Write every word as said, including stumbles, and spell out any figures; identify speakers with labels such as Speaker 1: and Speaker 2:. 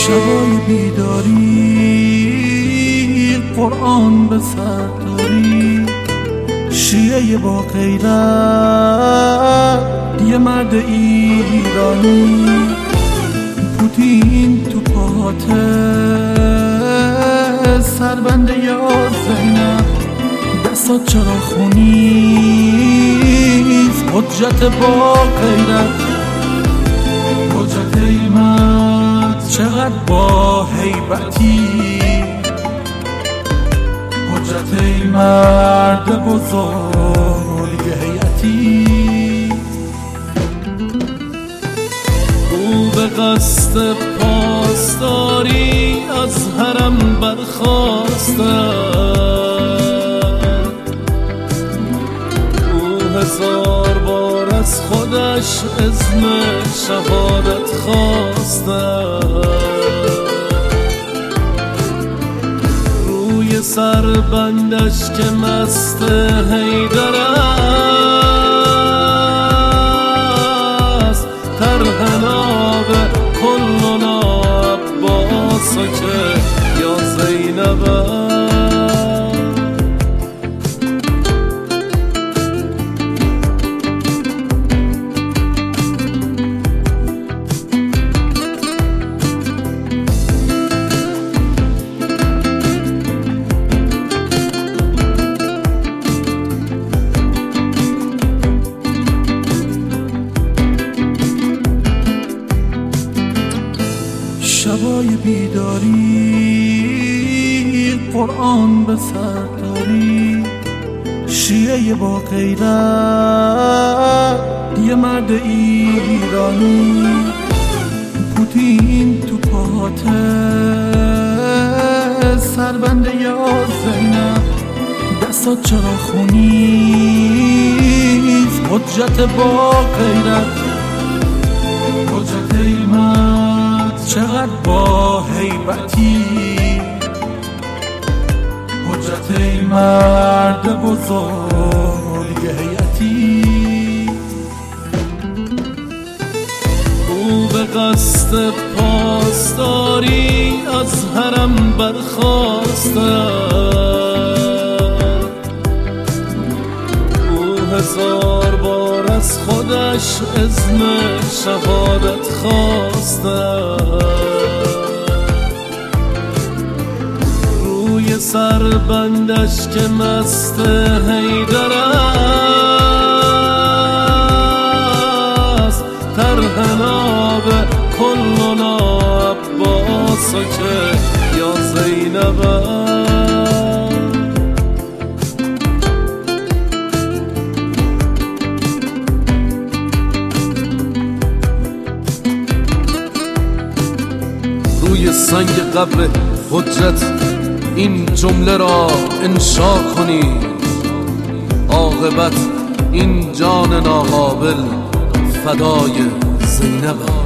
Speaker 1: شبای بیداری قرآن به سر داری، شیعه با غیرت یه مرد ایرانی، پوتین تو پاته سربنده یا زینب، دستات چرا خونیست حجت با غیرت، حجت ایمت چقدر با هیبتی، حجت ای مرد بزرگ هیئتی. او به قصد پاسداری از حرم برخاسته، او هزار بار از خودش اذن شهادت خواسته، سربندش که مست حیدر است، ترهناب کلنا عباس که یا زینب شبای بیداری قرآن به سر داری، شیعه با غیرت یه مرد ایرانی، پوتین تو پاته سربنده یا زینب، دستات چرا خونیست حجت با غیرت، حجت ایمت چقدر با هیبتی، حجت ای مرد بزرگ هیئتی. او به قصد پاسداری از حرم برخاسته، او هزار بار از خودش اذن شهادت خواسته، روی سربندش که مست حیدر است، ترهناب کلنا عباس که یا زینب روی سنگ قبر حجت این جمله را انشا کنی، عاقبت این جان ناقابل فدای زینب.